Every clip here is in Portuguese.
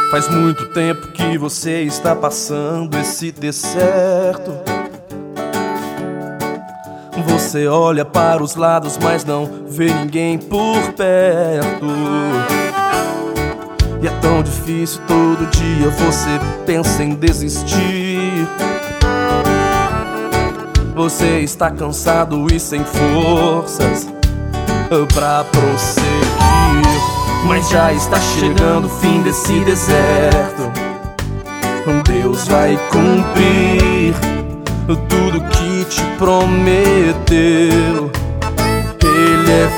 Faz muito tempo que você está passando esse deserto. Você olha para os lados, mas não vê ninguém por perto. E é tão difícil, todo dia você pensa em desistir. Você está cansado e sem forças pra prosseguir. Mas já está chegando o fim desse deserto. Deus vai cumprir tudo que te prometeu. Ele é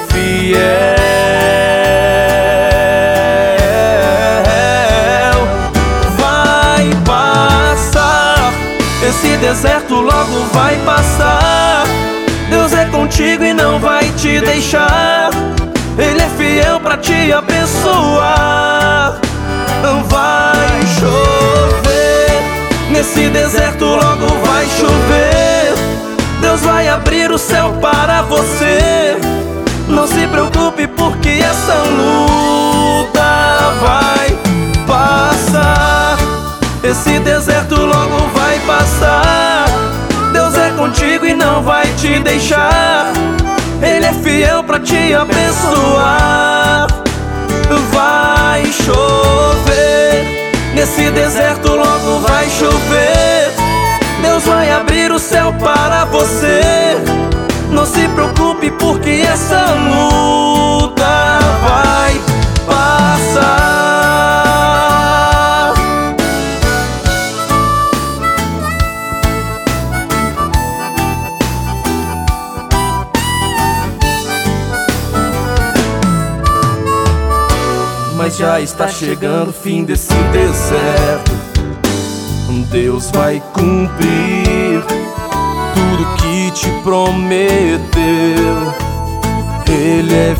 fiel. Vai passar, esse deserto logo vai passar. Deus é contigo e não vai te deixar. Ele é fiel pra te abençoar. Vai chover, nesse deserto logo vai chover. Deus vai abrir o céu para você. Não se preocupe porque essa luta vai passar. Esse deserto logo vai passar. Deus é contigo e não vai te deixar. Ele é fiel pra te abençoar. Vai chover, nesse deserto logo vai chover. Deus vai abrir o céu para você. Não se preocupe porque essa luta vai passar. Mas já está chegando o fim desse deserto. Deus vai cumprir tudo que te prometeu. Ele é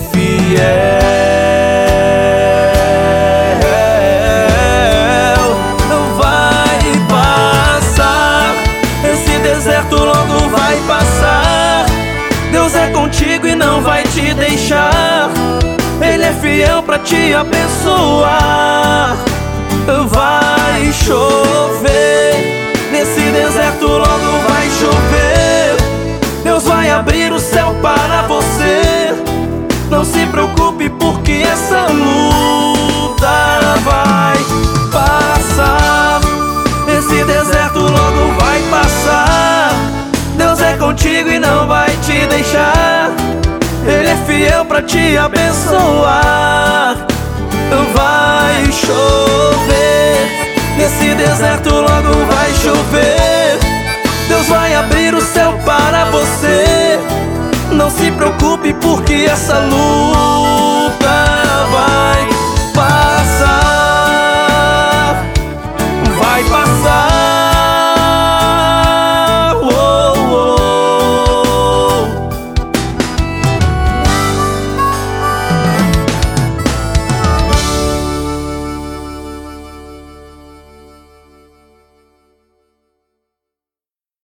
fiel. Vai passar, esse deserto logo vai passar. Deus é contigo e não vai te deixar. Ele é fiel pra te abençoar. Vai chover, nesse deserto logo vai chover. Deus vai abrir o céu para você. Não se preocupe porque essa luta vai passar. Esse deserto logo vai passar. Deus é contigo e não vai te deixar. Ele é fiel pra te abençoar. Vai chover, nesse deserto logo vai chover. Deus vai abrir o céu para você. Não se preocupe porque essa luta